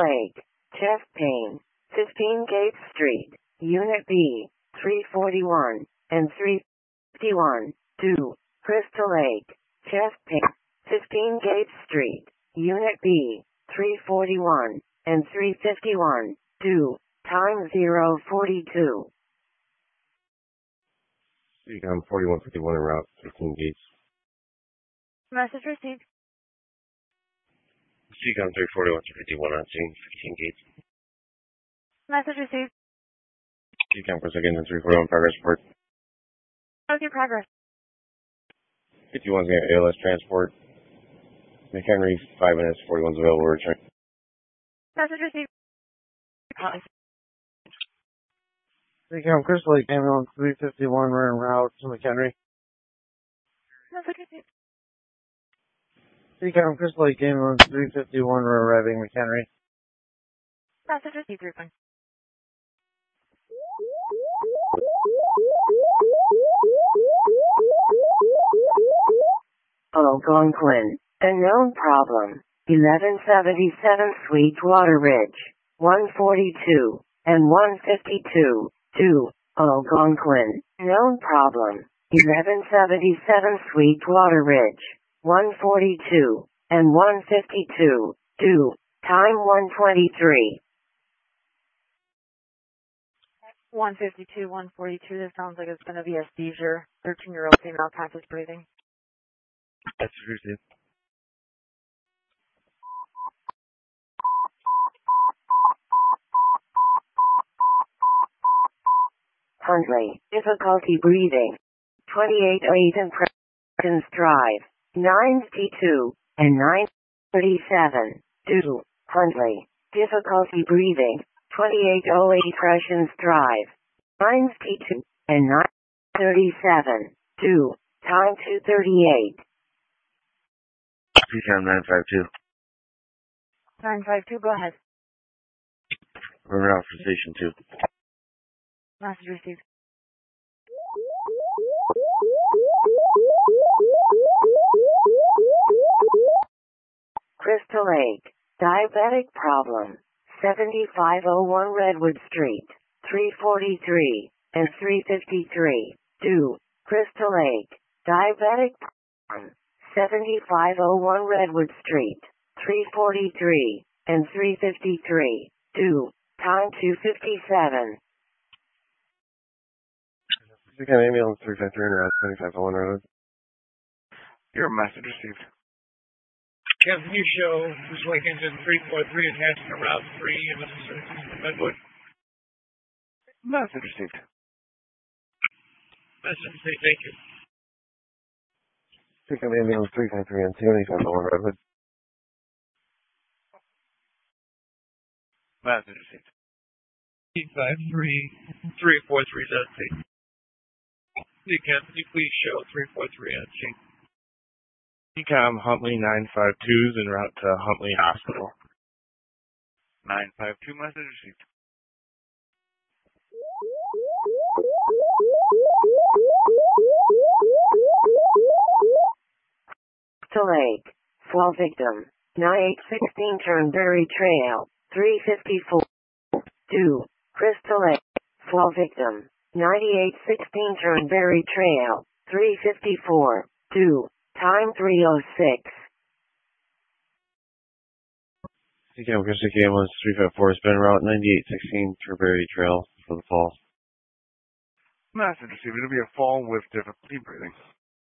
Lake, chest pain, 15 Gate Street, Unit B, 341, and 351, 2, Crystal Lake, chest pain, 15 Gate Street, Unit B, 341, and 351, 2, time 042. Recon 4151 en route, 15 Gates. Message received. Recon 34151 on scene, 15 Gates. Message received. Recon for second and 341 progress report. How's your progress? 51's got ALS transport. McHenry, 5 minutes, 41's available return. Message received. Recon Crystal Lake Ambulance 351, we're en route to McHenry. Message received. Recon Crystal Lake Ambulance 351, we're arriving McHenry. Message received, Recon. Algonquin, a known problem, 1177 Sweetwater Ridge, 142, and 152, 2, Algonquin, known problem, 1177 Sweetwater Ridge, 142, and 152, 2, time 123. 152, 142, this sounds like it's going to be a seizure. 13-year-old female conscious breathing. That's received. Huntley, difficulty breathing, 288 Impressions Drive, 952, and 937, 2, Huntley, difficulty breathing, 2808 Impressions Drive, 952, and 937, 2, time 238. Recon 952. 952, go ahead. We're en route for station 2. Message received. Crystal Lake, diabetic problem, 7501 Redwood Street, 343, and 353, 2, Crystal Lake, diabetic problem, 7501 Redwood Street, 343, and 353, 2, time 257. Recon ambulance 353 en route, 2501 road. Your message received. Captain, you show this lake engine 343 attached to Route 3 in Redwood. Message received. Message received, thank you. Recon ambulance 353 on 2501 Redwood. Message received. 853 343 ZC. Captain, can you please show 343 on scene? Ecom Huntley 952's en route to Huntley Hospital. 952 message received. Crystal Lake, fall victim, 9816 Turnberry Trail, 354, 2, Crystal Lake, fall victim, 9816 Turnberry Trail, 354, 2, time 306. Recon Crystal Lake ambulance 354 has been en route 9816 Turnberry Trail for the fall. Message received. It'll be a fall with difficulty breathing.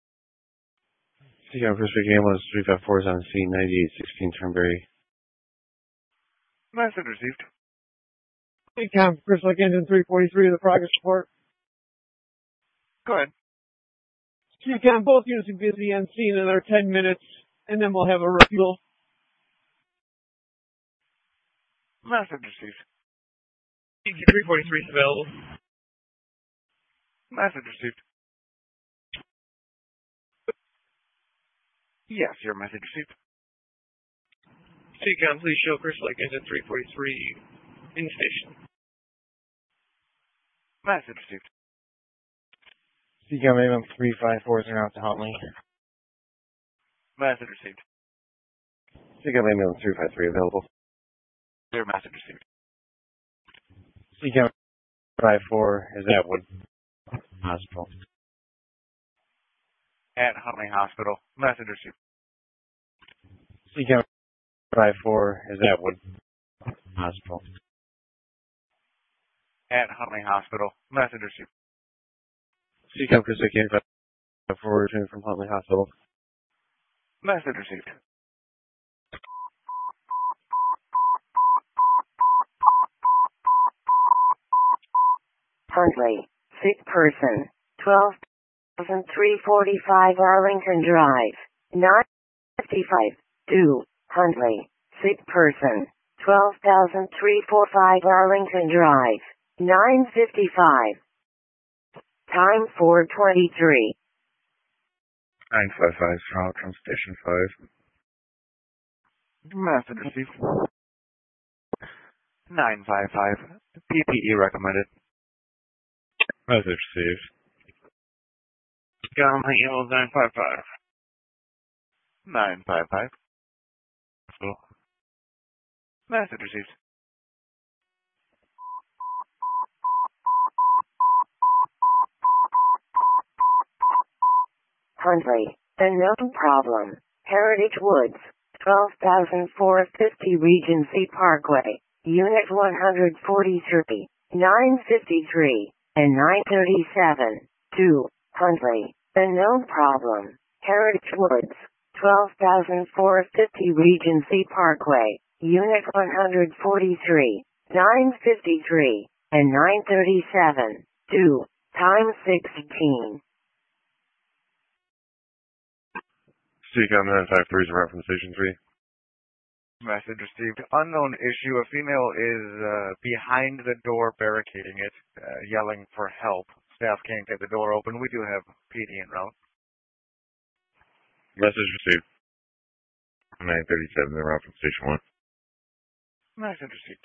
Recon Crystal Lake ambulance 354 is on scene, 9816 Turnberry. Message received. Recon Crystal Lake Engine 343, the progress report. Go ahead. Recon, both units will be busy on scene in another 10 minutes, and then we'll have a refuel. Message received. 343 is available. Message received. Yes, your message received. Recon, please show Crystal Lake engine 343 in station. Message received. Recon ambulance 354 is en route to Huntley. Message received. Recon ambulance 353 available. Your message received. CCAM 54 is at Wood Hospital. At Huntley Hospital. Message received. CCAM 54 is at Wood Hospital. At Huntley Hospital. Message received. CCAM 54 returning from Huntley Hospital. Message received. Huntley, sick person, 12,345 Arlington Drive, 955, to Huntley, sick person, 12,345 Arlington Drive, 955. Time 4:23. 955 Charlotte from Station 5. Message received. 955. PPE recommended. Message received. Government Yellow 955. 955. Hospital. Message received. Huntley, the known problem, Heritage Woods, 12,450 Regency Parkway, Unit 143, 953, and 937, to Huntley, the known problem, Heritage Woods, 12,450 Regency Parkway, Unit 143, 953, and 937, to time 16. CCAM 953 is around from Station 3. Message received. Unknown issue. A female is behind the door barricading it, yelling for help. Staff can't get the door open. We do have PD en route. Message received. 937, they're around from Station 1. Message received.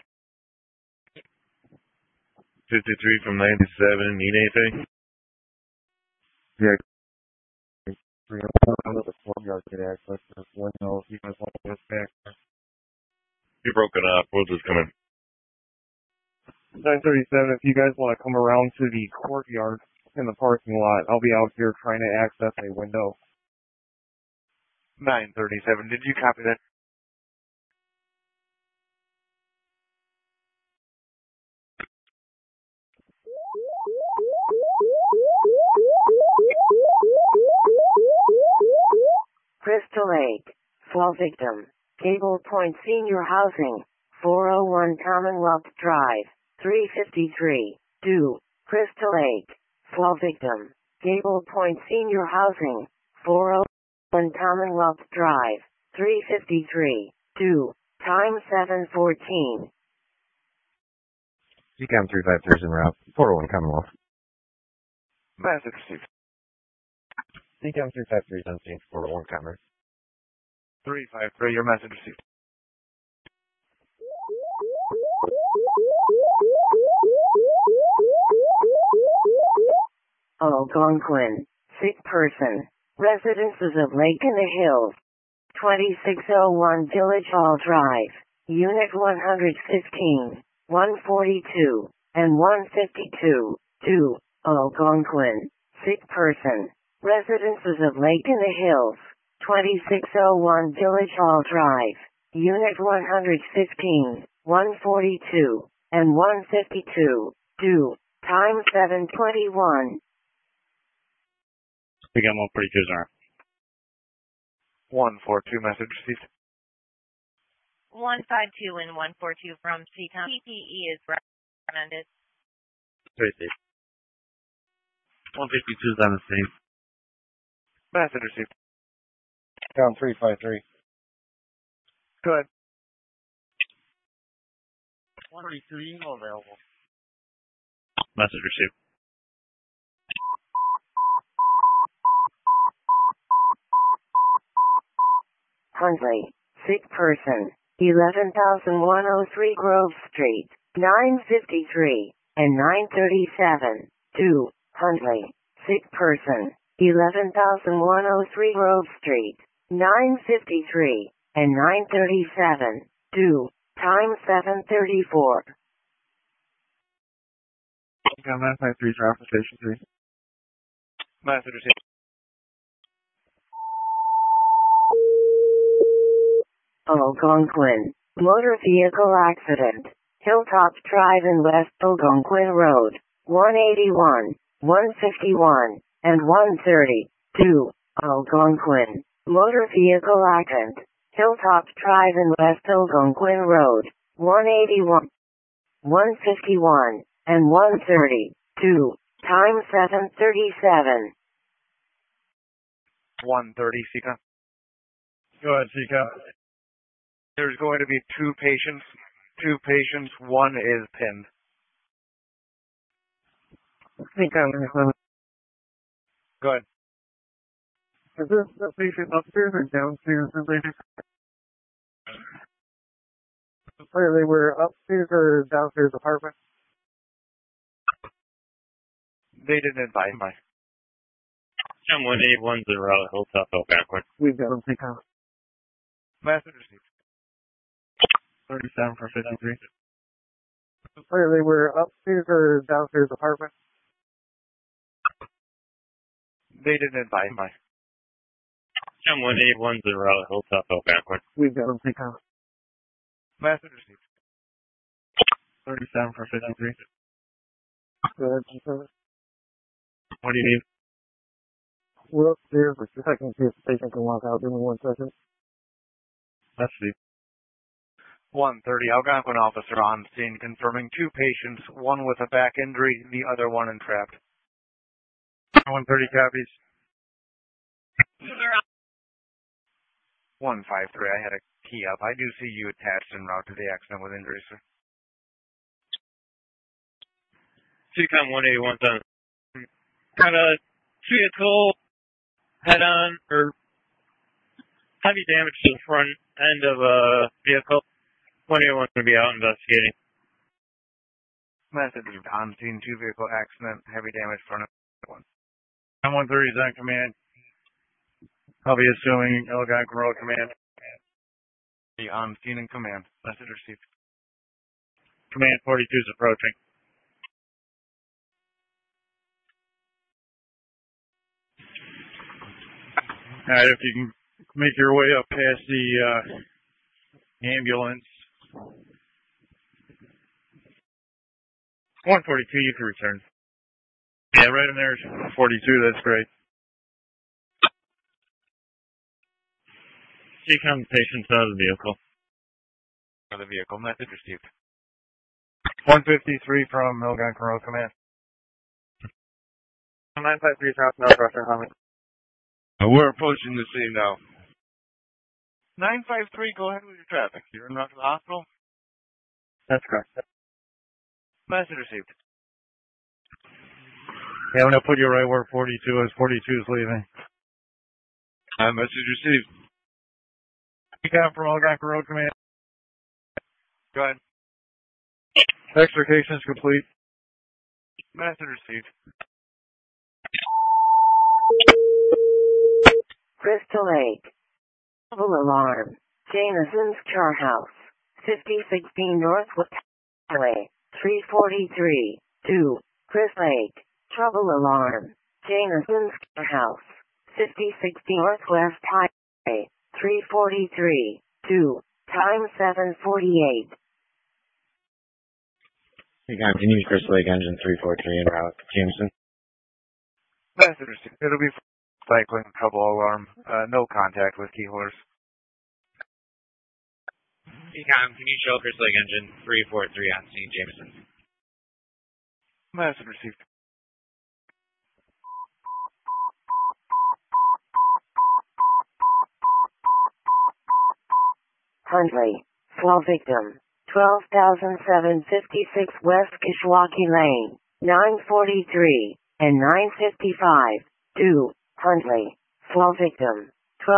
53 from 97, need anything? Yeah. The courtyard could access this window if you guys want to get back. You're broken up. We'll just come in. 937, if you guys want to come around to the courtyard in the parking lot, I'll be out here trying to access a window. 937. Did you copy that? Crystal Lake, fall victim, Gable Point Senior Housing, 401 Commonwealth Drive, 353, due, Crystal Lake, fall victim, Gable Point Senior Housing, 401 Commonwealth Drive, 353, due, time 7:14. CCAM 353 is en route. 401 Commonwealth. Message received. CCAM 353 is on scene. 401 Commonwealth. 353. Your message received. Algonquin, sick person, residences of Lake in the Hills, 2601 Village Hall Drive, Unit 115, 142, and 152, 2, Algonquin, sick person, residences of Lake in the Hills, 2601 Village Hall Drive, Unit 115, 142, and 152, 2, time 7:21. We got 142 around. 142. Message received. 152 and 142 from CCAM. PPE is recommended. 152 is on the scene. Message received. Count 353. Good. 143 available. Message received. Huntley, sick person, 11,103 Grove Street, 953, and 937, 2, Huntley, sick person, 11,103 Grove Street, 953, and 937, 2, Time 7:34. CCOM 953 Traffic Station 3. Message received. Algonquin. Motor vehicle accident. Hilltop Drive in West Algonquin Road. 181, 151, and 132. Algonquin. Motor vehicle accident. Hilltop Drive in West Algonquin Road. 181, 151, and 132. Time 7:37. 130, CCOM. Go ahead, CCOM. There's going to be two patients. One is pinned. CCOM. Go ahead. Is this the patient upstairs or downstairs? They were upstairs or downstairs apartment? They didn't advise me. 181's in route, Hilltop Algonquin. We've got them, CCOM. Message received. 37 for 53. They were upstairs or downstairs apartment? They didn't advise me. 181's in route, Hilltop Algonquin. We've got them, CCOM. Message received. 37 for 53. Go ahead, CCOM. What do you need? We're upstairs. I can see if the patient can walk out. Give me 1 second. That's the 130 Algonquin officer on scene confirming two patients, one with a back injury, the other one entrapped. 130 copies. 153, I had a key up. I do see you attached en route to the accident with injuries, sir. CCOM 181's on. Got a vehicle head-on or heavy damage to the front end of a vehicle. 181's going to be out investigating. Message on scene, two vehicle accident, heavy damage front of one. 130 is on command. I'll be assuming Algonquin Road command. The on scene and command. Message received. Command 42 is approaching. Alright, if you can make your way up past the ambulance. 142, you can return. Yeah, right in there, 42, that's great. CCOM patient's out of the vehicle. For the vehicle, message received. 153 from Algonquin Road command. 953 South Northwestern Highway. We're approaching the scene now. 953, go ahead with your traffic. You're en route to the hospital? That's correct. Message received. Yeah, I'm going to put you right where 42 is. 42 is leaving. Message received. CCOM from Algonquin Road command. Go ahead. Extrication is complete. Message received. Crystal Lake. Double alarm. Jameson's Char House. 5016 Northwest Highway. 343. 2. Crystal Lake. Trouble alarm. Jameson's Char House. 5060 Northwest Highway. 343. 2. Time 7:48. CCOM, can you use Crystal Lake Engine 343 en route to Jameson? Message received. It'll be cycling trouble alarm. No contact with key holders. CCOM, can you show Crystal Lake Engine 343 on scene, Jameson? Message received. Huntley. Slow victim. 12,756 West Kishwaukee Lane. 943 and 955. 2. Huntley. Slow victim.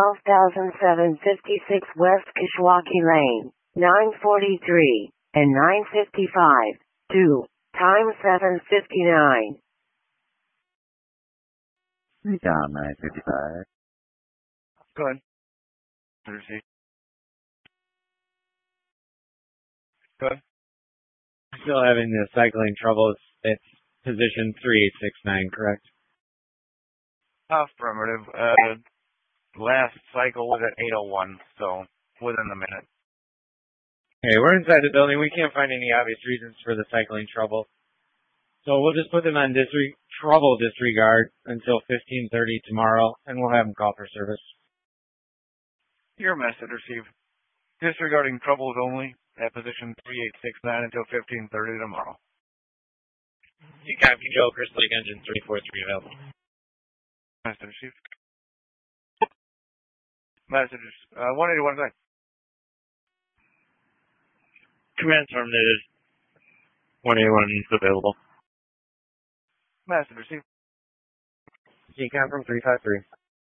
12,756 West Kishwaukee Lane. 943 and 955. 2. Time 7:59. CCOM 955. Go ahead. Message received. Good. Still having the cycling troubles. It's position 3869, correct? Affirmative. Last cycle was at 8:01, so within the minute. Okay, we're inside the building. We can't find any obvious reasons for the cycling trouble. So we'll just put them on trouble disregard until 15:30 tomorrow, and we'll have them call for service. Your message received. Disregarding troubles only at position 3869 until 15:30 tomorrow. Copy Joe, Crystal Lake Engine 343 available. Message received. Messages. 181 back. Command terminated. 181 is available. Message received. CCOM from 353.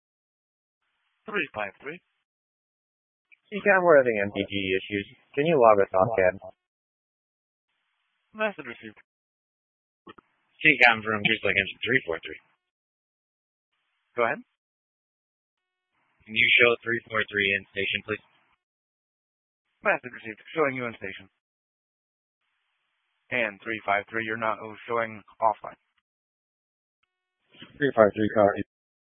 353. CCOM, we're having MPG issues. Can you log us off, CAD? Message received. CCOM from Crystal Lake Engine 343. Go ahead. Can you show 343 in station, please? Message received. Showing you in station. And 353, you're not showing offline. 353, copy.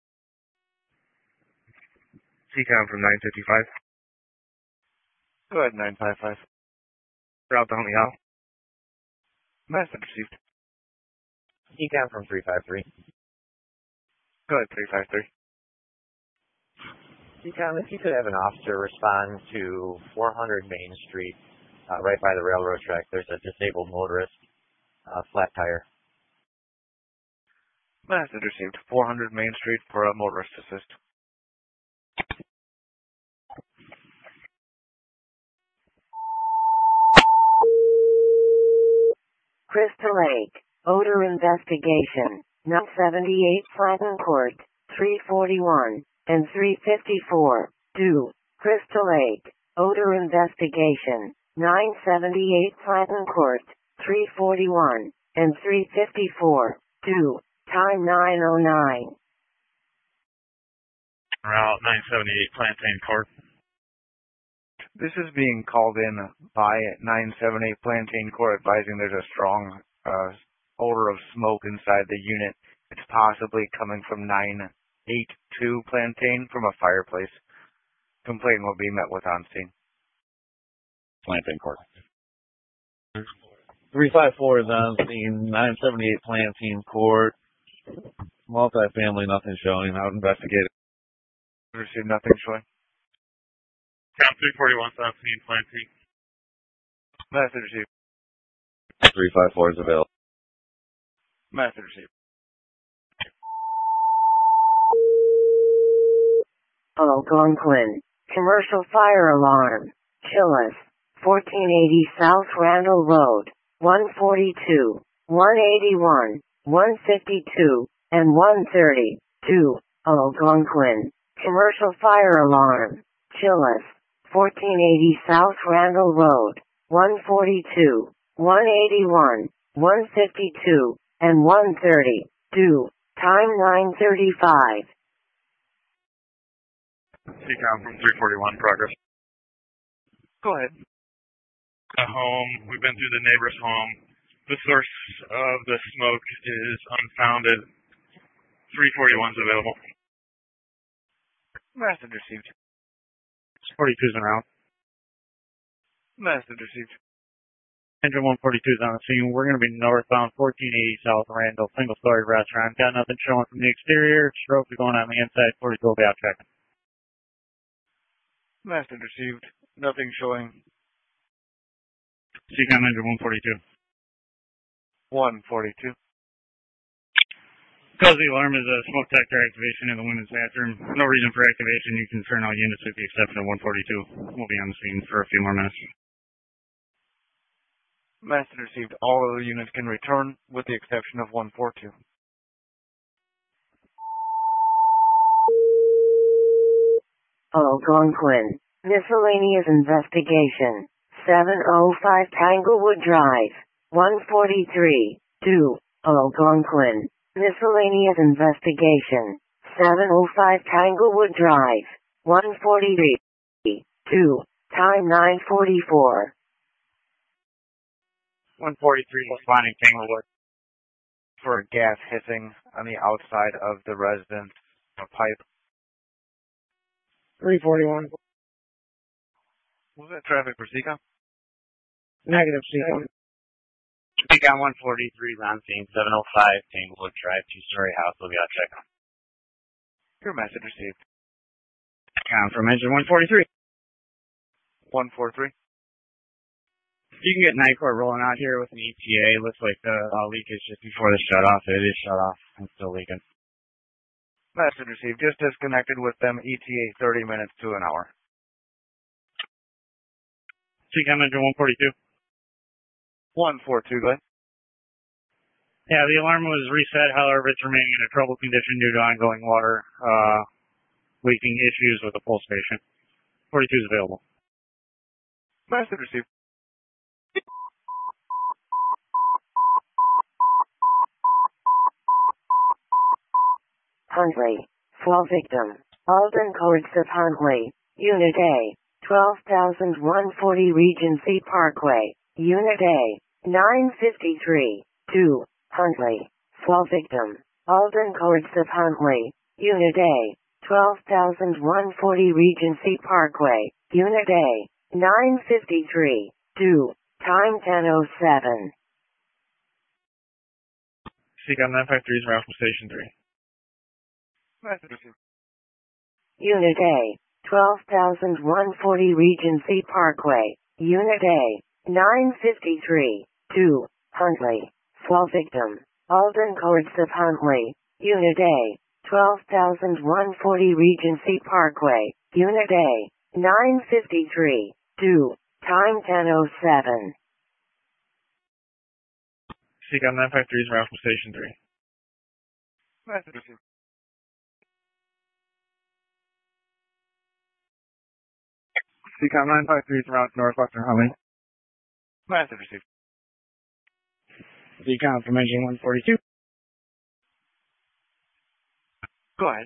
CCOM from 955. Go ahead, 955. Route to Huntley Hall. Message received. CCOM from 353. Go ahead, 353. CCOM, if you could have an officer respond to 400 Main Street, right by the railroad track. There's a disabled motorist, flat tire. Message received. 400 Main Street for a motorist assist. Crystal Lake, odor investigation, 978 Platten Court, 341 and 354, due. Crystal Lake, odor investigation, 978 Platten Court, 341 and 354, due. Time 9:09. Route 978 Plantain Court. This is being called in by 978 Plantain Court, advising there's a strong odor of smoke inside the unit. It's possibly coming from 982 Plantain from a fireplace. Complaint will be met with on scene. Plantain Court. 354 is on scene, 978 Plantain Court. Multifamily, nothing showing. Out investigated. Received nothing showing. Count 341 on scene, Plantain. Message received. 354 is available. Message received. Algonquin, commercial fire alarm, Chillis, 1480 South Randall Road, 142, 181, 152, and 130, 2, Algonquin, commercial fire alarm, Chillis, 1480 South Randall Road, 142, 181, 152, and 130, due. Time 9:35. CCOM from 341, progress. Go ahead. A home. We've been through the neighbor's home. The source of the smoke is unfounded. 341's available. Message received. 42's around. Message received. Engine 142's on the scene. We're going to be northbound 1480 South Randall, single-story restaurant. Got nothing showing from the exterior. Stroke is going on the inside. 42 will be out checking. Message received. Nothing showing. CCOM engine 142. 142. Cause the alarm is a smoke detector activation in the women's bathroom. No reason for activation. You can turn all units with the exception of 142. We'll be on the scene for a few more minutes. Message received. All other units can return with the exception of 142. Algonquin, miscellaneous investigation, 705 Tanglewood Drive, 143, 2, Algonquin, miscellaneous investigation, 705 Tanglewood Drive, 143, 2, time 9:44. 143 responding Tanglewood. For gas hissing on the outside of the residence pipe. 341. Was that traffic for Seacom? Negative, Seacom. Seacom 143 is on scene, 705 Tanglewood Drive, two-story house will be out check on. Your message received. Confirmation 143. 143. You can get Nycor rolling out here with an ETA. Looks like the leak is just before the shutoff. It is shut off. It's still leaking. Message received. Just disconnected with them. ETA 30 minutes to an hour. Seacom engine 142. 142, go ahead. Yeah, the alarm was reset. However, it's remaining in a trouble condition due to ongoing water leaking issues with the pull station. 42 is available. Message received. Huntley. Fall victim. Alden Courts of Huntley. Unit A. 12,140 Regency Parkway. Unit A. 953. 2. Huntley. Fall victim. Alden Courts of Huntley. Unit A. 12,140 Regency Parkway. Unit A. 953. 2. Time 10:07. Seacom 953 is around from Station 3. Message received. Unit A. 12,140 Regency Parkway. Unit A. 953. 2. Huntley. Fall victim. Alden Courts of Huntley. Unit A. 12,140 Regency Parkway. Unit A. 953. 2. Time 10:07. Seacom 953 is around from Station 3. Message received. Seacom 953 is around Northwestern Huntley. Message received. Seacom from engine 142. Go ahead.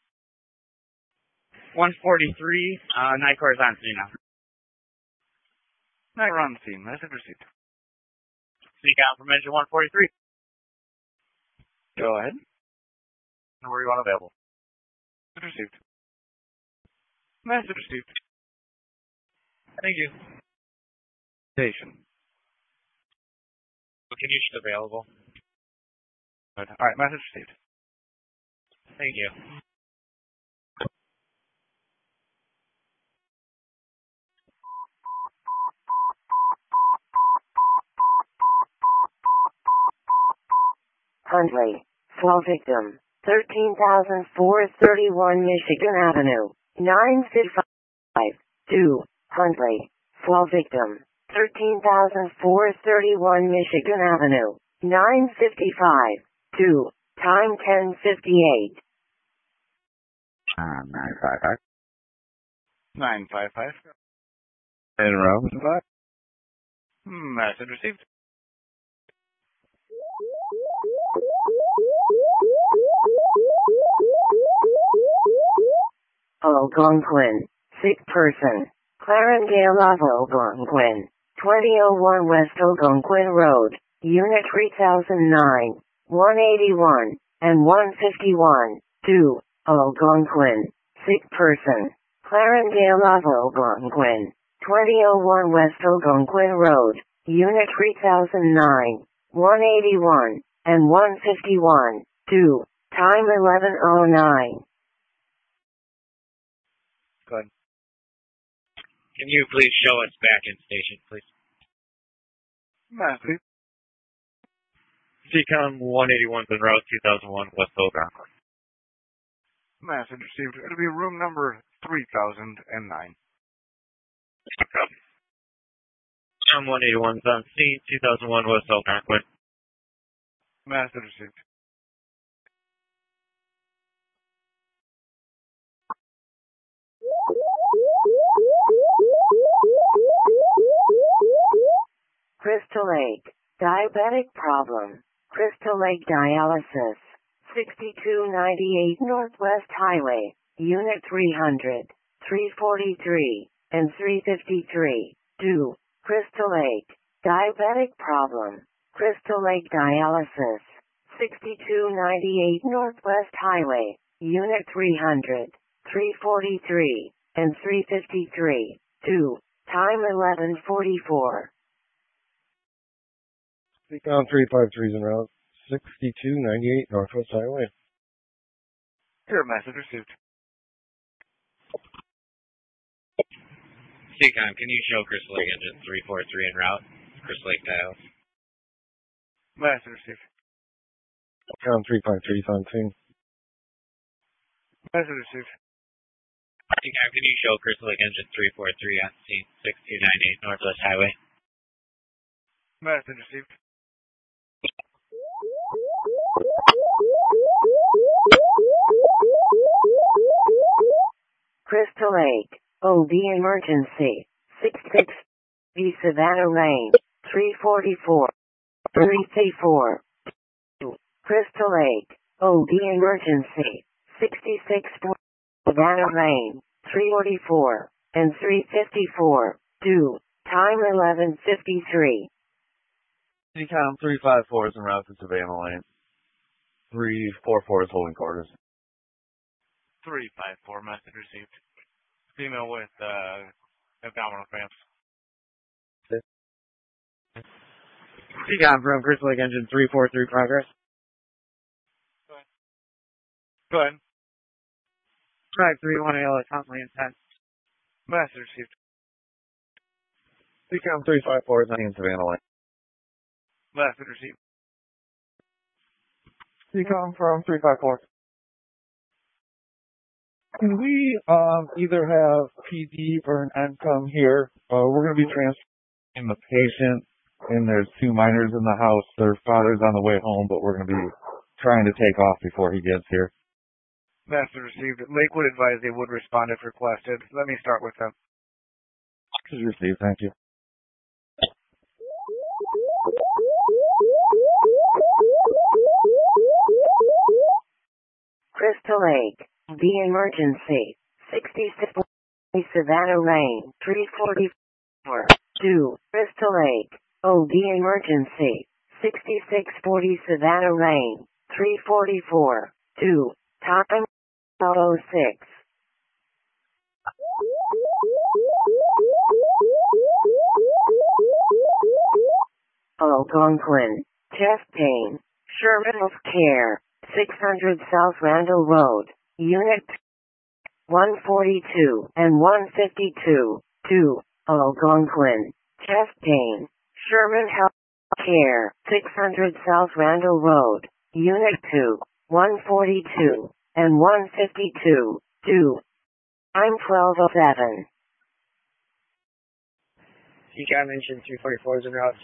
143, Nycor is on scene now. Nycor on scene. Message received. Seacom from engine 143. Go ahead. Where you want available. Message received. Message received. Thank you. Station. Location available. Good. All right, message received. Thank you. Huntley. Fall victim. 13,431 Michigan Avenue. 955. 2. Huntley. Fall victim. 13,431 Michigan Avenue. 955. 2. Time 10:58. 955. 955. In a row. Message received. Algonquin. Sick person. Clarendale of Algonquin. 2001 West Algonquin Road. Unit 3009. 181 and 151. 2. Algonquin. Sick person. Clarendale of Algonquin. 2001 West Algonquin Road. Unit 3009. 181 and 151. 2. Time 11:09. Good. Can you please show us back in station, please? Message. Seacom 181 en route 2001 West Algonquin. Message received. It'll be room number 3009. Seacom 181 is on scene 2001 West Algonquin. Message received. Crystal Lake. Diabetic problem. Crystal Lake dialysis. 6298 Northwest Highway. Unit 300, 343, and 353. 2. Crystal Lake. Diabetic problem. Crystal Lake Dialysis. 6298 Northwest Highway. Unit 300, 343, and 353. 2. Time 11:44. Recon 353's en route. 6298 Northwest Highway. Your message received. CCOM, can you show Crystal Lake Engine 343 en route? Crystal Lake Dials. Message received. Recon 353's on scene. Message received. CCOM, can you show Crystal Lake Engine 343 on scene 6298 Northwest Highway? Message received. Crystal Lake, OB emergency. 66 V Savannah Lane, 344, 334. 2. Crystal Lake, OB emergency. 66 Savannah Lane, 344, and 354. 2. Time 11:53. CCOM 354 is en route to Savannah Lane. 344 is holding quarters. 354, message received. Female with abdominal cramps. CCOM from Crystal Lake Engine 343 progress. Go ahead. Track 318 is constantly intense. Message received. CCOM 354 is in Savannah Lane. Message received. CCOM from 354. Can we either have PD or an NCOM here? We're going to be transferring the patient, and there's 2 minors in the house. Their father's on the way home, but we're going to be trying to take off before he gets here. Message received. Lakewood advised they would respond if requested. Let me start with them. Message received. Thank you. Crystal Lake, B emergency. 66 Savannah Lane, 344. 2. Crystal Lake, OB emergency. 6640 Savannah Lane, 344. 2. Time 06. Algonquin, chest pain, Sherman Health Care, 600 South Randall Road, Unit 142 and 152. 2. Algonquin, chest pain, Sherman Health Care, 600 South Randall Road, Unit 2, 142 and 152. 2. Time 12:07. CCOM Engine 344 is en route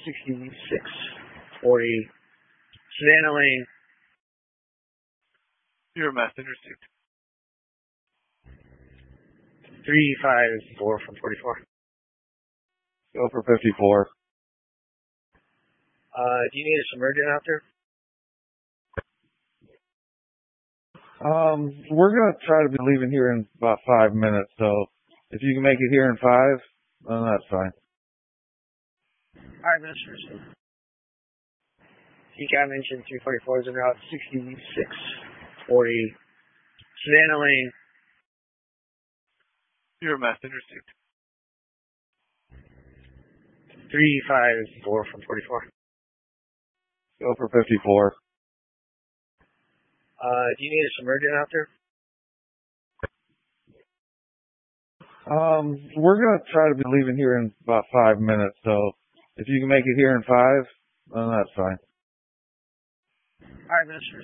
6640 Savannah Lane. Your message received. 354 from 44. Go for 54. Do you need a submergent out there? We're going to try to be leaving here in about 5 minutes, so if you can make it here in 5, then that's fine. Alright, Mr. CCOM Engine 344 is en route 6640 Savannah Lane. Your message received. 354 from 44. Go for 54. Do you need a submergent out there? We're going to try to be leaving here in about 5 minutes, so if you can make it here in 5, then that's fine. Alright, Mr.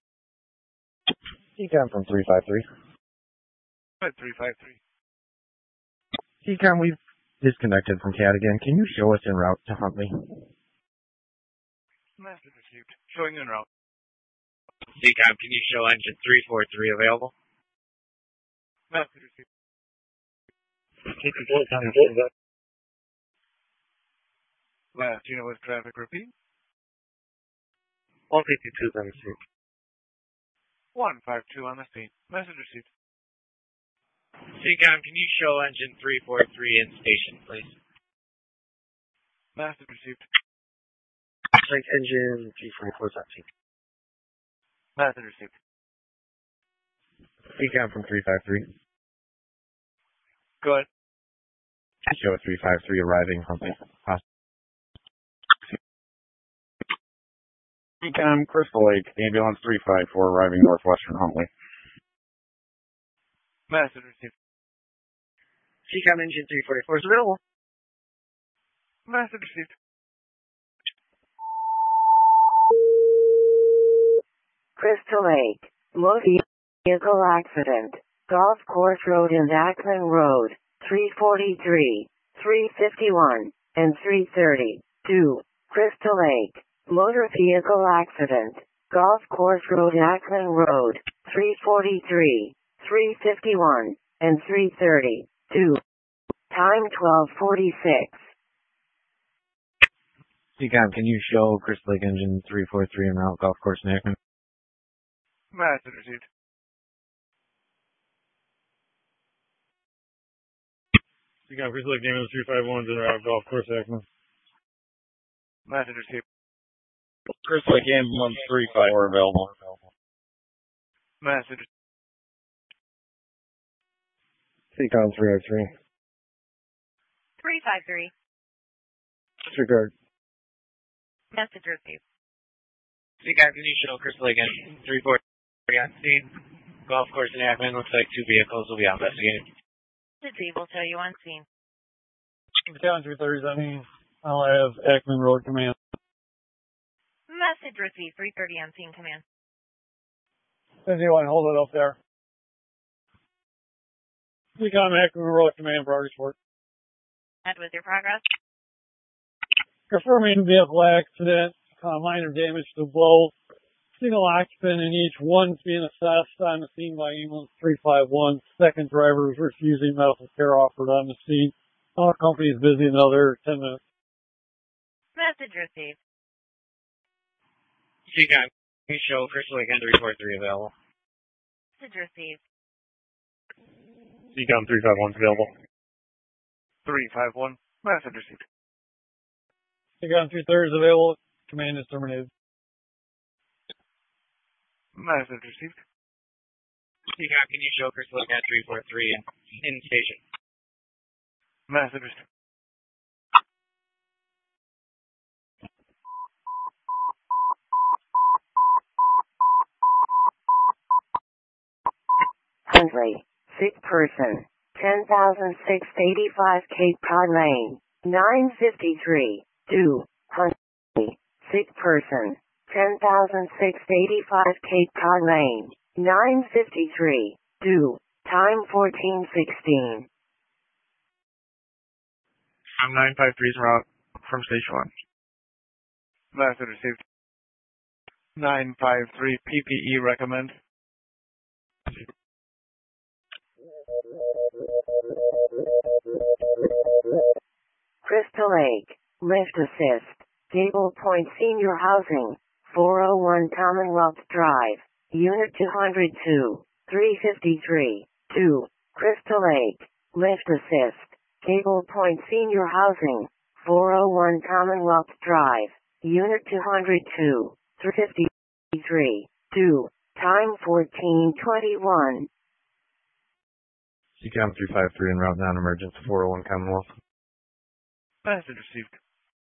CCOM from 353. 353. CCOM, we've disconnected from CAT again. Can you show us en route to Huntley? Message received. Showing en route. CCOM, can you show engine 343 available? Message received. Last unit was traffic repeat. 152 on the scene. 152 on the scene. Message received. CCOM, can you show engine 343 in station, please? Message received. Strike engine 344.17. Message received. Recon from 353. Go ahead. Show 353 arriving Huntley. Recon Crystal Lake, ambulance 354 arriving northwestern Huntley. Message received. Recon engine 344 is available. Message received. Crystal Lake, motor vehicle accident, Golf Course Road and Ackman Road, 343, 351, and 330. 2. Crystal Lake, motor vehicle accident, Golf Course Road, Ackman Road, 343, 351, and 330. 2. Time 12:46. Recon, can you show Crystal Lake engine 343 en route Golf Course in Ackman? Message received. Recon Crystal Lake ambulance 351 en route Golf Course Ackman. Message received. Crystal Lake ambulance 354 available. Message. Recon 303. 353. Disregard. Message received. Recon, can you show Crystal Lake engine 343 on scene? Golf Course in Ackman. Looks like 2 vehicles will be investigated. Receive will show you on scene. Recon 330s, I'll have Ackman Road Command. Message received. 330 on scene command. Does anyone hold it up there? Recon Ackman Road Command progress report. Ahead with your progress. Confirming vehicle accident, minor damage to both. Single occupant in each. One's being assessed on the scene by ambulance 351. Second driver is refusing medical care offered on the scene. Our company is busy another 10 minutes. Message received. Recon, can you show Crystal Lake engine 343 available? Message received. Recon 351 available. 351. Message received. Recon 330 is available. Command is terminated. Message received. Recon, can you show Crystal Lake at 343 in station? Message received. Huntley, sick person, 10,685 Cape Cod Lane, 953. 2. Huntley, sick person, 10,685 Cape Cod Lane, 953. 2. Time 14:16. I'm 953's route from station 1. Message received. 953 PPE recommend. Crystal Lake, lift assist, Gable Point Senior Housing, 401 Commonwealth Drive, Unit 202, 353. 2. Crystal Lake, lift assist, Gable Point Senior Housing, 401 Commonwealth Drive, Unit 202, 353. 2. Time 14:21. Recon 353 en route non-emergent 401 Commonwealth. Message received.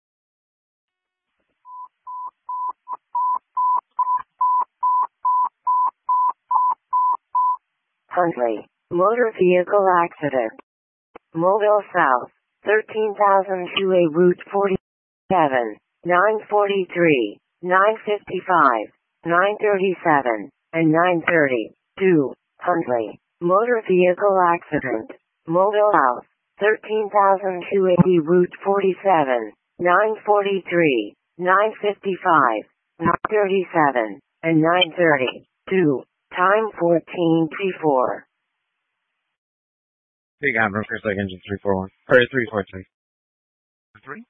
Huntley, motor vehicle accident. Mobile South, 13,002A Route 47, 943, 955, 937, and 930. 2. Huntley, motor vehicle accident. Mobile South, 13,280 Route 47, 943, 955, 937, and 930. 2. Time 14:34. Recon from Crystal Lake engine 341 or 343. 3.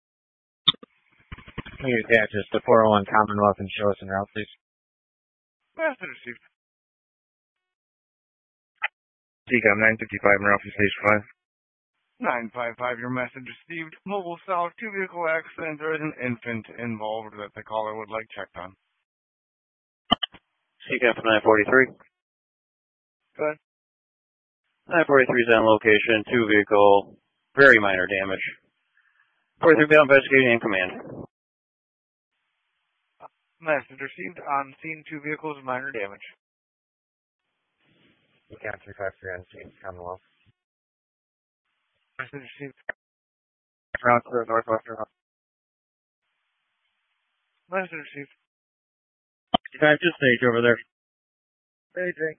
Can you attach us to 401 Commonwealth and show us en route, please? Message received. Recon 955 en route from station 5. 955, your message received. Mobile South, 2-vehicle accident. There is an infant involved that the caller would like checked on. CCAP 943. Go ahead. 943 is on location, 2-vehicle, very minor damage. 43 been investigating in command. Message received. On scene, 2 vehicles, minor damage. CCAP 353 on scene, Commonwealth. Message received. Route to the northwestern. Message received. Back to stage over there. Staging.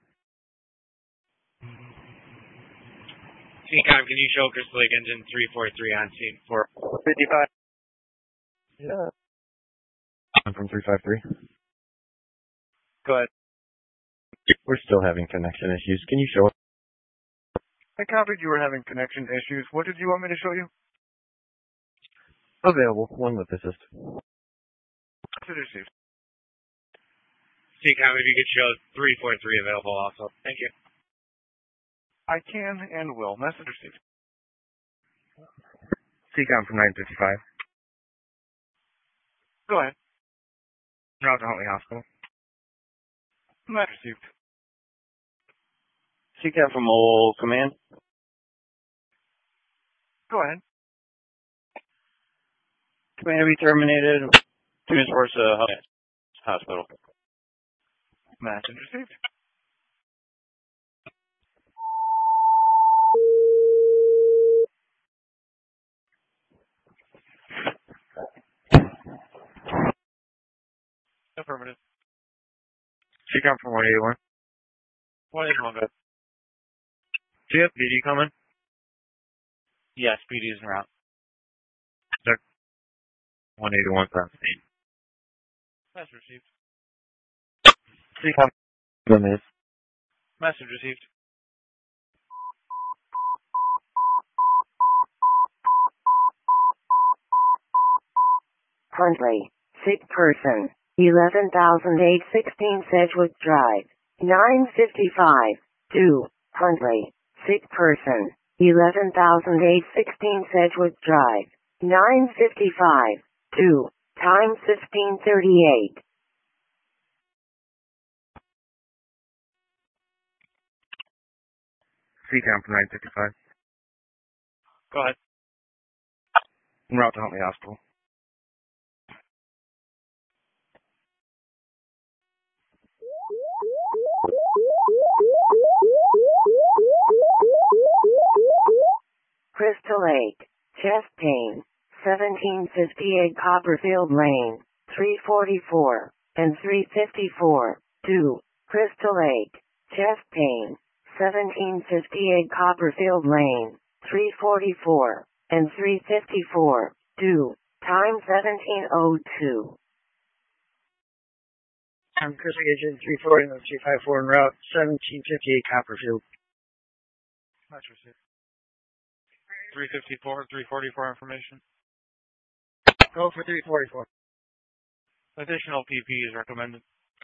CCOM, can you show Crystal Lake engine 343 on scene for 55? Yeah. I'm from 353. Go ahead. We're still having connection issues. Can you show us? I copied you were having connection issues. What did you want me to show you? Available. One with assist. Message received. CCOM, if you could show 343 available also. Thank you. I can and will. Message received. CCOM from 955. Go ahead. Route to Huntley Hospital. Message received. CCAP from Old Command. Go ahead. Command to be terminated. Transport to hospital. Message received. Affirmative. CCOM from 181. 181, good. Do you have PD coming? Yes, PD is en route. 181 from scene. Message received. CCOM. Message received. Huntley, sick person, 11,816 Sedgwick Drive, 955, 2, Huntley, sick person, 11,816 Sedgwick Drive, 955, 2, time 1538. CCOM from 955. Go ahead. En route to Huntley Hospital. Crystal Lake, chest pain, 1758 Copperfield Lane, 344, and 354, 2, Crystal Lake, chest pain, 1758 Copperfield Lane, 344, and 354, 2, time 1702. I'm Chris Agent 340 and 354 en route, 1758 Copperfield. Much received. 354, 344 information. Go for 344. Additional PP is recommended.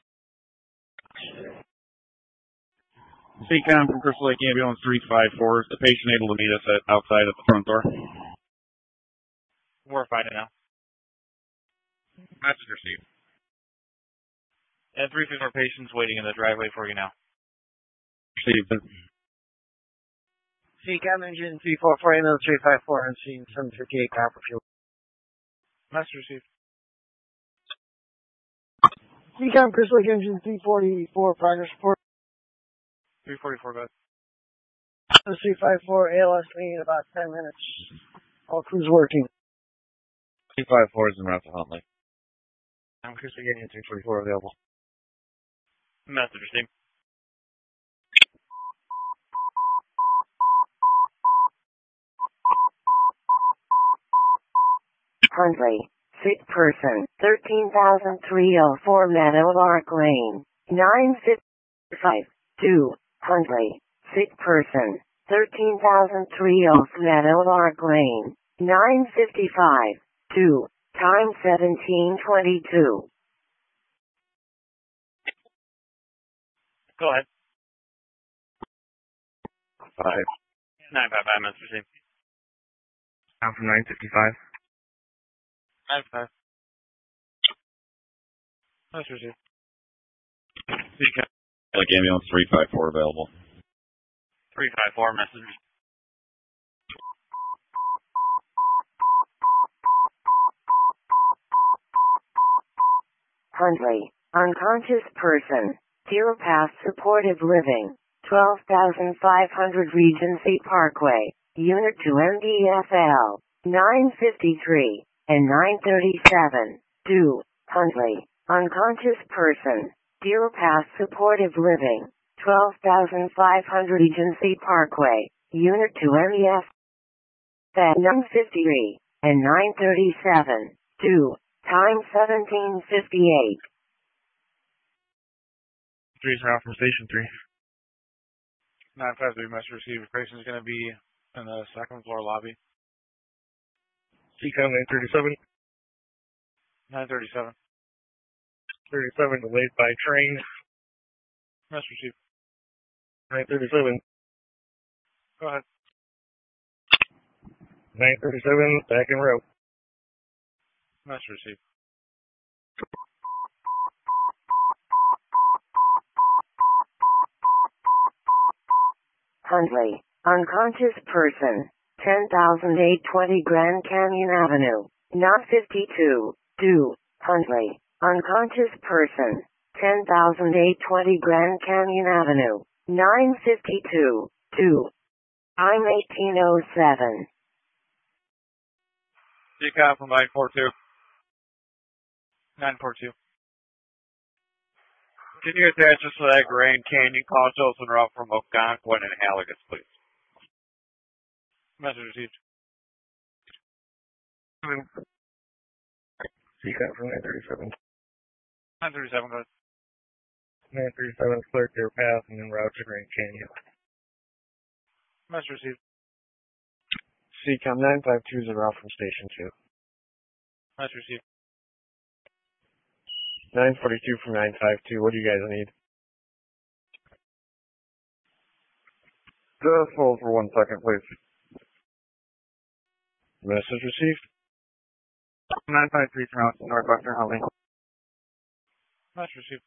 CCOM from Crystal Lake Ambulance 354. Is the patient able to meet us outside at the front door? We're fine now. Message received. And 354 patients waiting in the driveway for you now. Received. CCOM engine 344 ambulance 354 on scene 758 Copperfield. Message received. CCOM Crystal Lake engine 344 progress report. 344, go ahead. 354 ALS lead in about 10 minutes. All crews working. 354 is en route to Huntley. I'm Chris Agent 344 available. Message received. Huntley, sick person, 13,304 Meadowlark Lane, 955, 2, Huntley, sick person, 13,304 Meadowlark Lane, 955, 2, time 1722. Go ahead. 5. 955, message received. I'm from 955. 95. That's received. CCAM. Like ambulance 354 available. 354 message. Huntley, unconscious person, Zero Pass Supportive Living, 12,500 Regency Parkway, Unit 2 MDFL, 953 and 937. Do, Huntley, unconscious person, Zero Pass Supportive Living, 12,500 Regency Parkway, Unit 2 MDFL, 953 and 937. Do, time 1758. 3's around from Station 3. 953 message received. Patient is going to be in the second floor lobby. CCAM 937. 937. 37 delayed by train. Message received. 937. Go ahead. 937 back en route. Message received. Huntley, unconscious person, 10,820 Grand Canyon Avenue, not 52. Do, Huntley, unconscious person, 10,820 Grand Canyon Avenue, 952. Do, I'm 1807. CCAM from 942. 942. Can you attach us to that Grand Canyon Contos and route from Algonquin and Halligan, please? Message received. CCAM from 937. 937, go ahead. 937 clear their path and then route to Grand Canyon. Message received. CCAM 9520 from Station 2. Message received. 942 from 952. What do you guys need? Just hold for 1 second, please. Message received. 953 from Northwestern Huntley. Message received.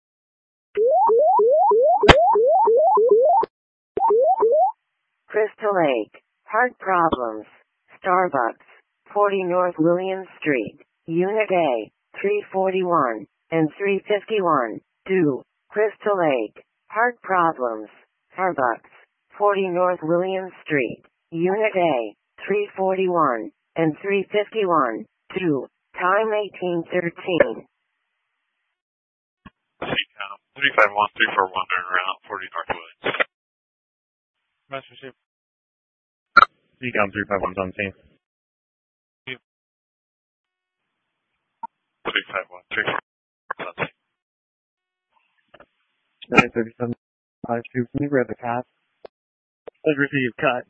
Crystal Lake, heart problems, Starbucks, 40 North William Street, Unit A, 341 and 351. Do, Crystal Lake, heart problems, Starbucks, 40 North William Street, Unit A, 341 and 351. Do, time 1813. CCAM 351 341 turn around 40 North Williams. Message received. CCAM 351's on scene. 351 341. 937. 52. Can you grab the cot? Let's receive cut.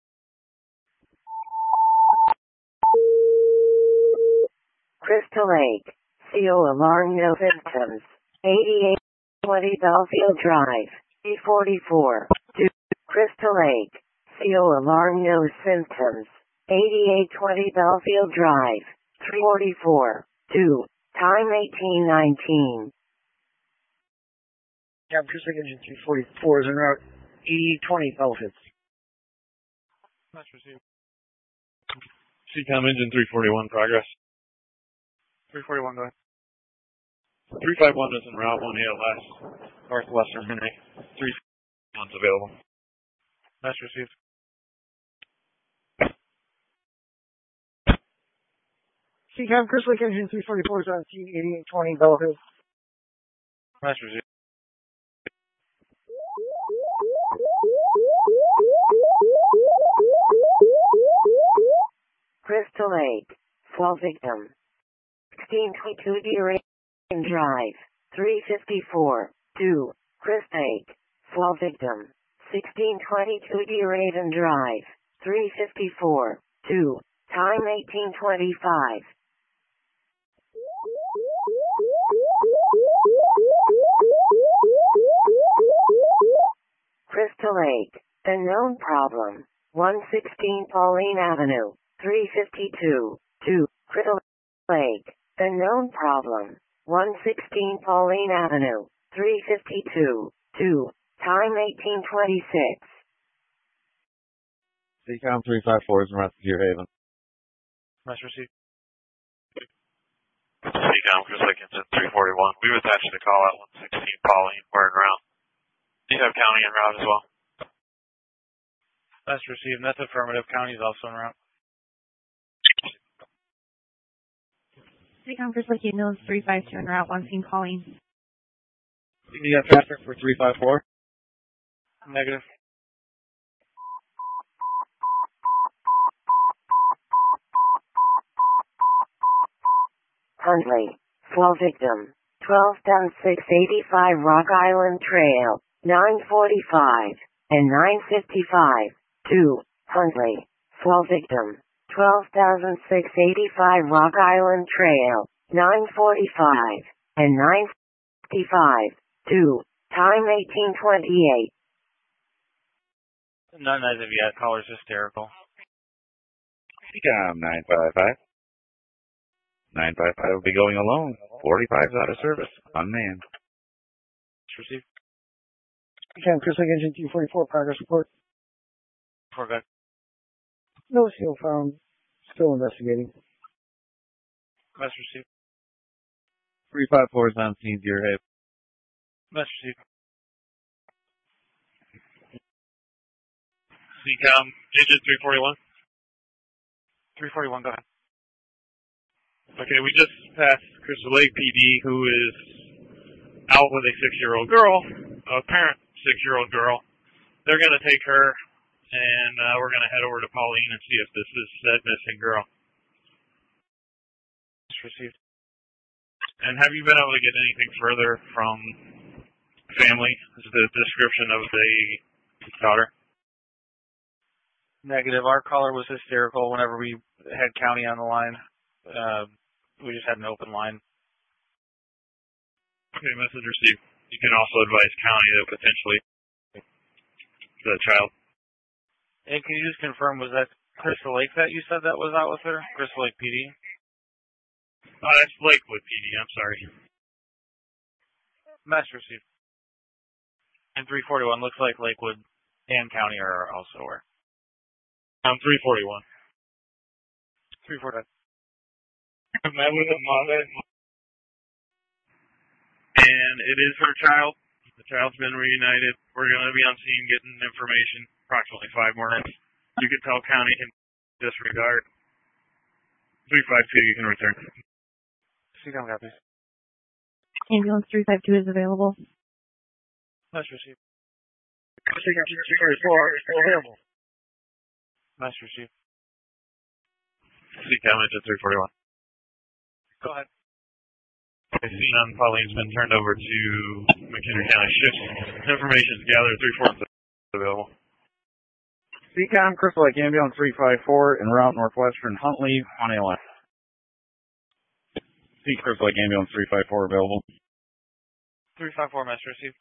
Crystal Lake, CO alarm no symptoms, 8820 Belfield Drive, B44. Do, Crystal Lake, CO alarm no symptoms, 8820 Belfield Drive, 344. Do, time 1819. Cab Cruising Engine 344 is en route 8020 Belfield. Message received. CCAM engine 341 progress. 341, go ahead. 351 is en route 1 ALS, Northwestern Henry. 351's available. Message received. CCAM Crystal Lake Engine 344 is on scene 8820 Belfield. Message received. Crystal Lake, fall victim. 1622 Deer Drive, 354. Do, Crystal Lake, fall victim. 1622 Deer Drive, 354. Do, time 1825. Crystal Lake, unknown problem, 116 Pauline Avenue, 352, 2, Crystal Lake, the known problem, 116 Pauline Avenue, 352, 2, time 1826. CCOM 354 is in route to Deer Haven. Must receive. CCOM Chris Lincoln 341. We've attached the call at 116 Pauline. We're en route. Do you have county en route as well? That's received. That's affirmative. County is also en route. CCOM Chris Lincoln 352 en route 116 Pauline. You got traffic for 354? Negative. Huntley, slow victim, 12,685 Rock Island Trail, 945 and 955, 2, Huntley, slow victim, 12,685 Rock Island Trail, 945 and 955, 2, time 1828. None as of yet. Caller's hysterical. CCOM 955. 955 will be going alone. 45's out of service. Unmanned. Received. CCOM Chris Lincoln 244, progress report. Forgot. No seal found. Still investigating. Must receive. 354 is on scene, Deer Haven. Must receive. CCOM, digit 341. 341, go ahead. Okay, we just passed Crystal Lake PD, who is out with a 6-year-old girl, a parent 6-year-old girl. They're going to take her, and we're going to head over to Pauline and see if this is that missing girl. It's received. And have you been able to get anything further from family? Is the description of the daughter? Negative. Our caller was hysterical whenever we had county on the line. We just had an open line. Okay, message received. You can also advise county that potentially the child. And can you just confirm, was that Crystal Lake that you said that was out with her? Crystal Lake PD? Oh, that's Lakewood PD, I'm sorry. Message received. And 341, looks like Lakewood and county are also aware. 341. 341. Met with a mother. And it is her child. The child's been reunited. We're going to be on scene getting information, approximately 5 more minutes. You can tell county can disregard. 352, you can return. CCOM copies. Ambulance 352 is available. Must receive. CCOM 344 is still available. Must receive. CCOM into 341. Go ahead. The scene on Pauline's been turned over to McHenry County Shifts. Information is gathered. 340 available. CCOM Crystal Lake Ambulance 354 en route northwestern Huntley, 111. C Crystal Lake Ambulance 354 available. 354 message received.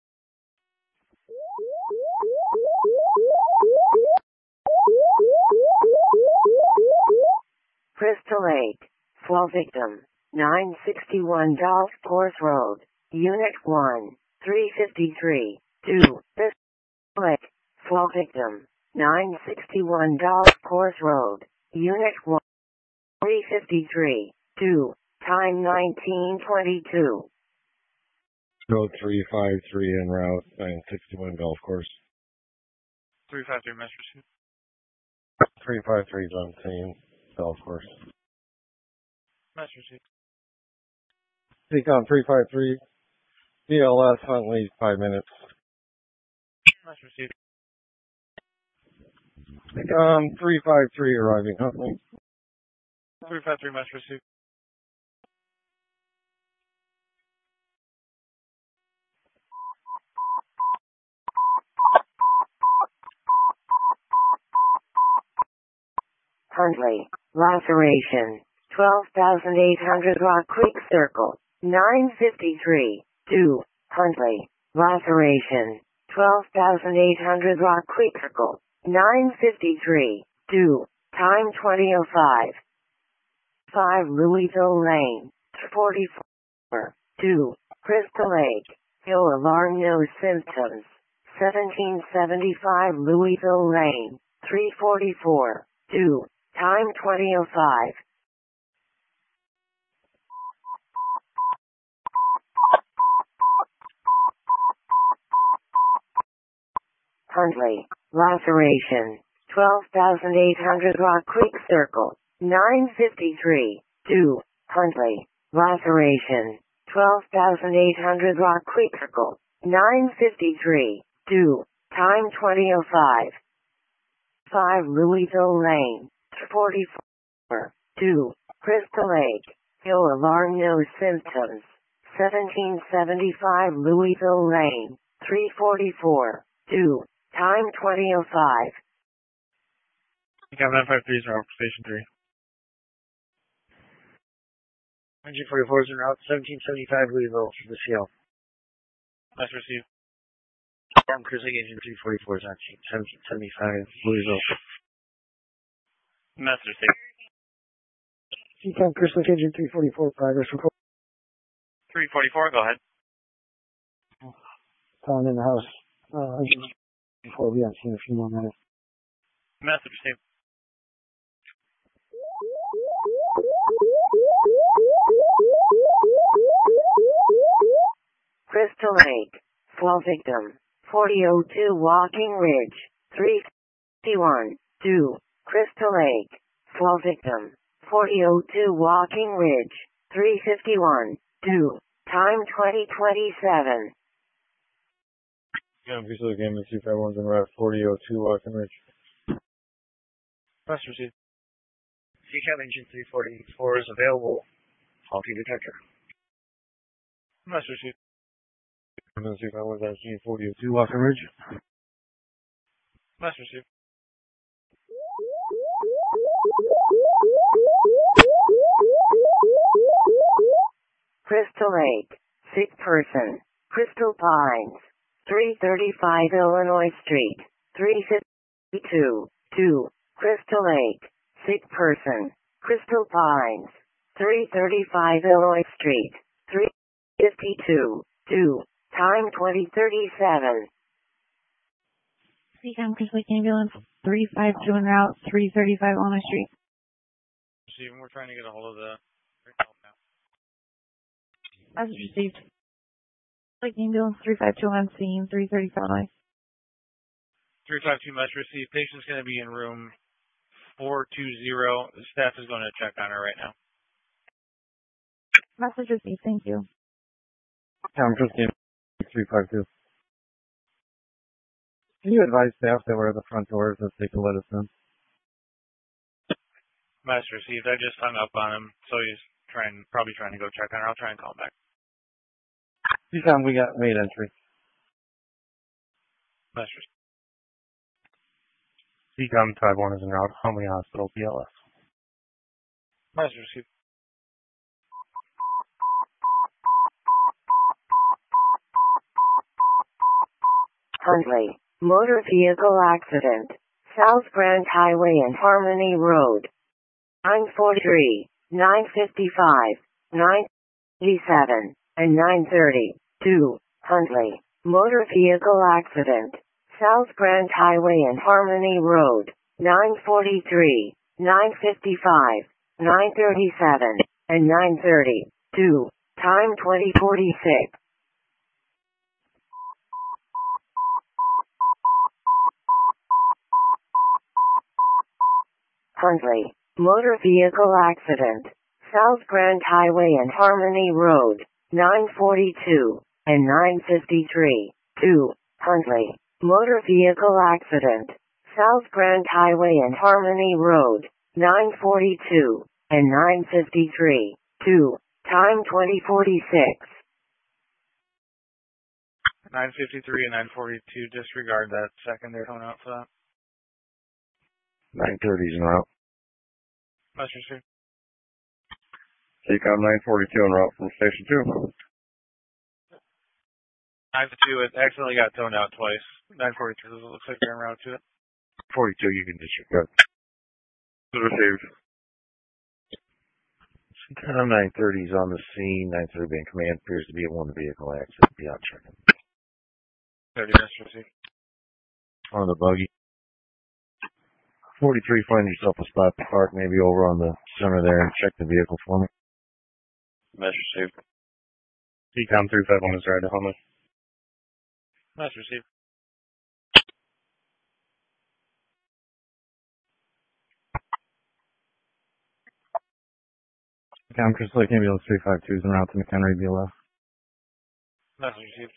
Crystal Lake, slow victim, 961 Golf Course Road, Unit 1, 353, 2, Crystal Lake, slow victim, 961 Golf Course Road, Unit 1, 353, 2, time 1922. Road 353 en route, 961 Golf Course. 353 message received. 353 is on scene, Golf Course. Message received. CCOM 353, BLS Huntley, 5 minutes. Message received. CCOM 353 arriving Huntley. 353 message received. Huntley, laceration, 12,800 Rock Creek Circle, 953, 2, Huntley, laceration, 12,800 Rock Creek Circle, 953, 2, Time 20:05. 5 Louisville Lane, 44. 2. Crystal Lake, Hill Alarm No Symptoms. 1775 Louisville Lane, 344. 2. Time 20:05. Huntley, laceration, 12,800 Rock Creek Circle, 953. 2. Huntley, laceration, 12,800 Rock Creek Circle, 953. 2. Time 20:05. 5 Louisville Lane, 44. 2. Crystal Lake, Hill Alarm No Symptoms. 1775 Louisville Lane, 344. 2. Time 20:05. Cap 953 is route for Station 3. Engine 44 is en route 1775 Louisville for the CL. Nice receive. Alarm cruising engine 344 is on 1775 Louisville. Nice receive. CCOM Crystal Lake engine 344 progress report. 344, go ahead. Found in the house. Before we on scene in a few more minutes. Message received. Crystal Lake, fall victim, 4002 Walking Ridge, 351. 2. Crystal Lake, fall victim, 4002 Walking Ridge, 351. 2. Time 20:27. Yeah, Crystal Lake Ambulance 251's en route 4002 Walking Ridge. Message received. CCAP engine 344 is available. Faulty detector. Message received. Ambulance 251's on scene 4002 Walking Ridge. Message received. Crystal Lake, sick person, Crystal Pines, 335 Illinois Street, 352. 2. Crystal Lake, sick person, Crystal Pines, 335 Illinois Street, 352. 2. Time 20:37. CCOM Crystal Lake Ambulance 352 en route 335 Illinois Street. Receiving, we're trying to get a hold of the... Message received. Lake Ambulance 352 on scene 335 Illinois. 352 message received. Patient's going to be in room 420. The staff is going to check on her right now. Message received. Thank you. I'm Crystal 352. Can you advise staff that we're at the front doors that they can let us in? Message received. I just hung up on him, so he's probably trying to go check on her. I'll try and call him back. CCOM, we got maid entry. Message received. CCOM 51 is en route, Huntley Hospital, BLS. Message received. Huntley, motor vehicle accident, South Grand Highway and Harmony Road. 943, 955, 987, and 930. 2. Huntley, motor vehicle accident, South Grand Highway and Harmony Road. 943, 955, 937, and 930. 2. Time 20:46. Huntley, motor vehicle accident, South Grand Highway and Harmony Road, 942, and 953. 2. Huntley, motor vehicle accident, South Grand Highway and Harmony Road, 942, and 953. 2. Time 20:46. 953 and 942, disregard that second. They're coming out for that. 930 is en route. Message received. CCOM 942 en route from Station 2. 952, it accidentally got toned out twice. 942, it looks like they're en route to it. 42, you can disregard. Received. Tom 930 is on the scene. 930 Band Command appears to be a one vehicle accident. Be out checking. 30 minutes received. On the buggy. 43, find yourself a spot to park, maybe over on the center there, and check the vehicle for me. Message received. CCOM 351 is right to Homeless. Message received. CCOM Crystal Lake Ambulance 352 is en route to McHenry BLF. Message received.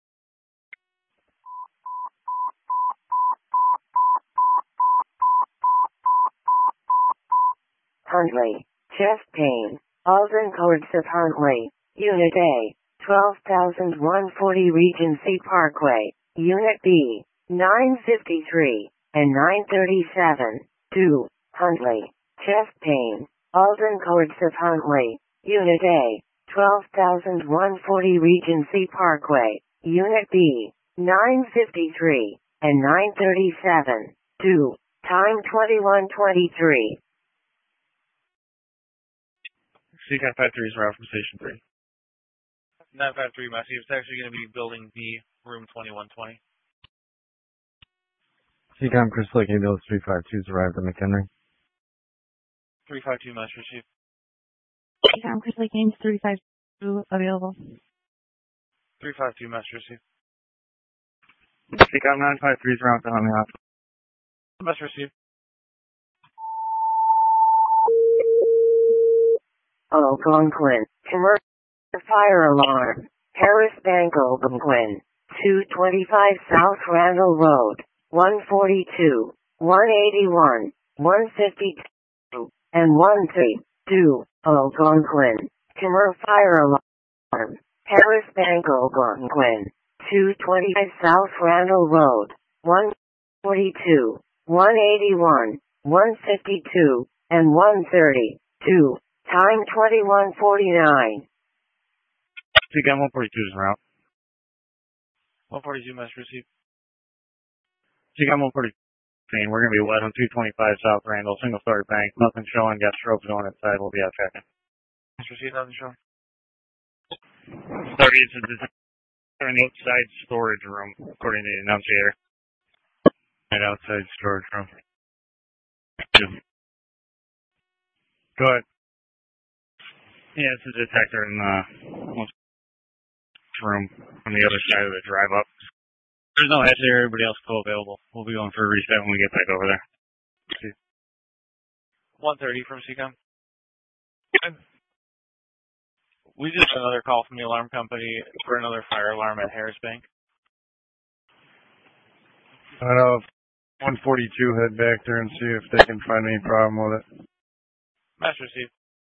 Huntley, chest pain, Alden Courts of Huntley, Unit A, 12,140 Regency Parkway, Unit B, 953 and 937, 2, Huntley, chest pain, Alden Courts of Huntley, Unit A, 12,140 Regency Parkway, Unit B, 953 and 937, 2, time 21:23. CCOM 53 is route from Station 3. 953, Matthew. It's actually going to be Building B, Room 2120. CCOM Crystal Lake Ambulance 352 has arrived at McHenry. 352, message received. CCOM Crystal Lake Ambulance 352 available. 352, message received. CCOM 953 is around to Huntley Hospital. Message received. Algonquin, commercial fire alarm, Harris Bank, Algonquin, 225 South Randall Road, 142, 181, 152, and 132, Algonquin, commercial fire alarm, Harris Bank, Algonquin, 225 South Randall Road, 142, 181, 152, and 132. Time 21:49. CCOM 142 is en route. 142, message received. CCOM 142. We're going to be wet on 225 South Randall, single story bank. Nothing showing. Got strobes going inside. We'll be out checking. Message received, nothing showing. 30 is an outside storage room, according to the annunciator. Right outside storage room. Go ahead. Yeah, it's a detector in the room on the other side of the drive up. There's no hatch there, everybody else is still available. We'll be going for a reset when we get back over there. 130 from CCOM. We just got another call from the alarm company for another fire alarm at Harris Bank. I know 142 head back there and see if they can find any problem with it. Message received.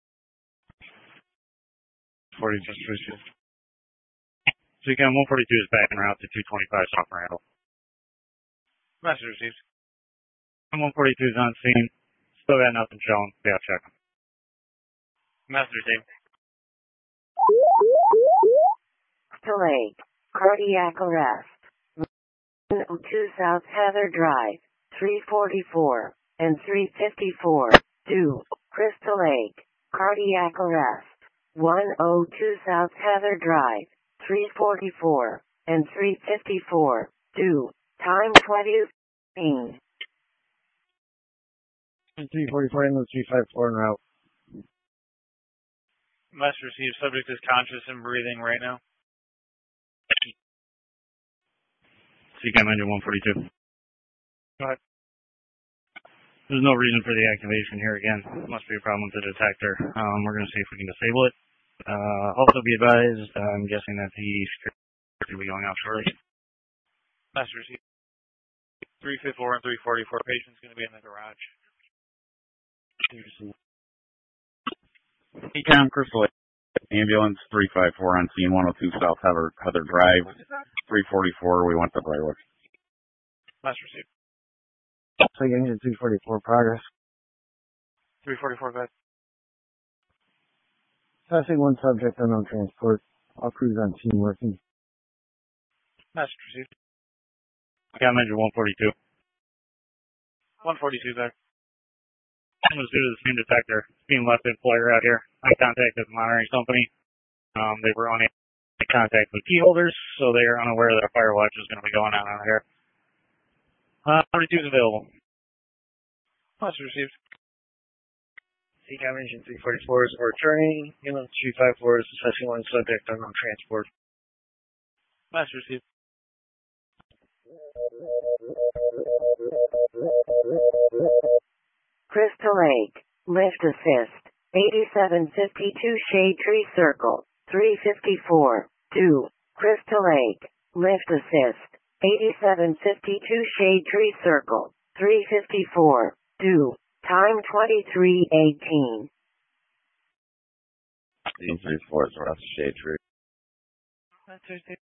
40 just received. CCOM 142 is back en route to 225 South Randall. Message received. 142 is on scene. Still got nothing showing. Be out checking. Message received. Lake, cardiac arrest. 102 South Heather Drive, 344 and 354. 2, Crystal Lake, cardiac arrest. 102 South Heather Drive, 344 and 354. 2, time 20. 344 and 354 en route. Message received. Subject is conscious and breathing right now. CCOM engine 142. Go ahead. There's no reason for the activation here again. Must be a problem with the detector. We're going to see if we can disable it. Also be advised, I'm guessing that the security will be going out shortly. Message received. 354 and 344. Patient's going to be in the garage. CCOM Crystal Lake Ambulance 354 on scene 102 South Heather Drive. 344. We want the Blairwood. Message received. So you need 344 progress. 344, go ahead. Passing one subject unknown transport. All crews on scene working. Message received. CCOM engine 142. 142 back. was due to the same detector being left in play out here. I contacted the monitoring company. They were unable to contact the key holders, so they are unaware that a fire watch is going to be going on out here. 42 is available. Watch received. CCOM engine 344 is returning. Ambulance 354 is assessing one subject on transport. Watch received. Crystal Lake, lift assist, 8752 Shade Tree Circle, 354, 2, Crystal Lake, lift assist, 8752 Shade Tree Circle, 354, 2, time 23:18. 3-4 is around Shade Tree. That's